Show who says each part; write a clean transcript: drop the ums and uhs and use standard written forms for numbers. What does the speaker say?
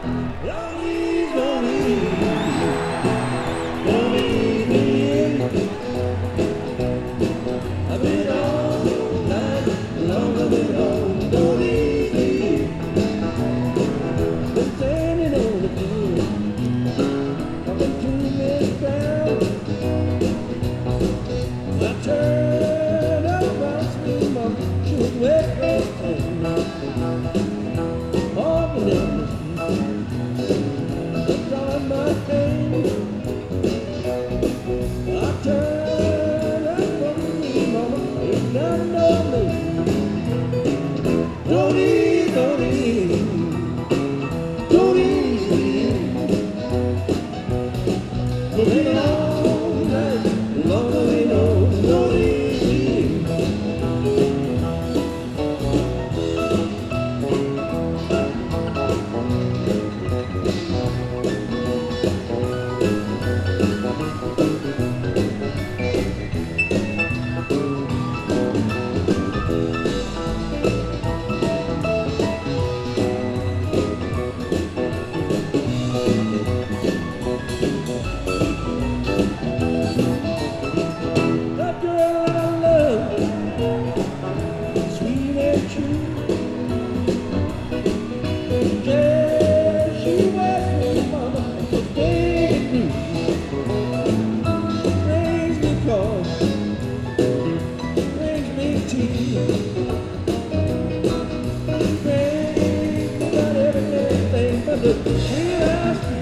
Speaker 1: Don't leave, don't leave, don't leave me in. I've been all night long, I've been home. Don't leave me. Been standing on the floor, talking to Miss Brown. I turned around, sweet mama, she was wet from walking down the street, drawing my face. I turned up from me, mama, ain't nothing on me. Don't leave, don't leave, don't leave me. It's been a long night, longer than old. Don't leave me. The girl I love, sweet and true. Yeah, she was my mama, so big and blue. Brings me joy, brings me tears, brings me about everything but the real